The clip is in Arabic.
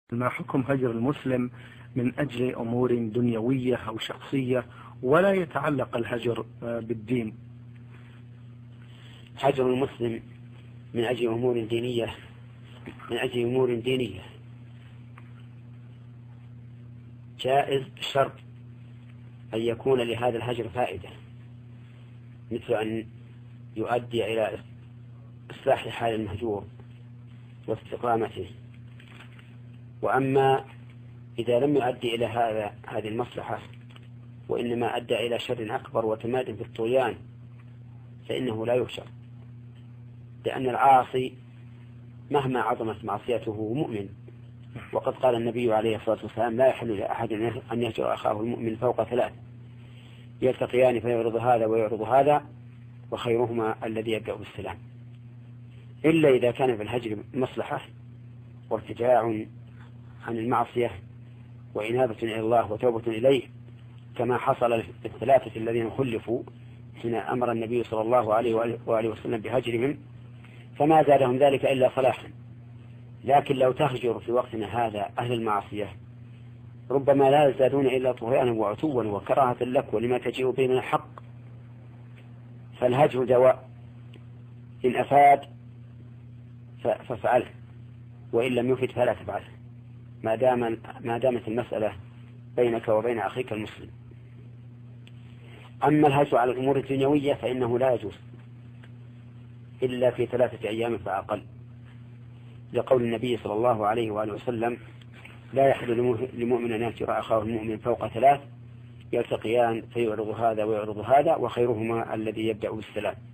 ما حكم هجر المسلم من أجل أمور دنيوية أو شخصية ولا يتعلق الهجر بالدين؟ هجر المسلم من أجل أمور دينية جائز بشرط أن يكون لهذا الهجر فائدة، مثل أن يؤدي إلى إصلاح حال المهجور واستقامته. وأما إذا لم يؤدي إلى هذه المصلحة وإنما أدى إلى شر أكبر وتماد في الطغيان فإنه لا يهجر، لأن العاصي مهما عظمت معصيته مؤمن، وقد قال النبي عليه الصلاة والسلام: لا يحل لأحد أن يهجر أخاه المؤمن فوق 3 يلتقيان فيعرض هذا ويعرض هذا وخيرهما الذي يبدأ بالسلام، إلا إذا كان في الهجر مصلحة وارتجاع عن المعصية وإنابة إلى الله وتوبة إليه، كما حصل لل3 الذين خلفوا حين أمر النبي صلى الله عليه وآله وسلم بهجرهم، فما زادهم ذلك إلا صلاحا. لكن لو تهجر في وقتنا هذا أهل المعصية ربما لا يزدادون إلا طغيانا وعتوا وكراهة لك ولما تجيء به من الحق، فالهجر دواء، إن أفاد فافعله وإن لم يفد فلا تفعله، ما دامت المسألة بينك وبين أخيك المسلم. أما الهجر على الأمور الدنيوية فإنه لا يجوز إلا في 3 أيام فأقل، لقول النبي صلى الله عليه وآله وسلم: لا يحل لمؤمن أن يهجر أخاه المؤمن فوق 3 يلتقيان فيعرض هذا ويعرض هذا وخيرهما الذي يبدأ بالسلام.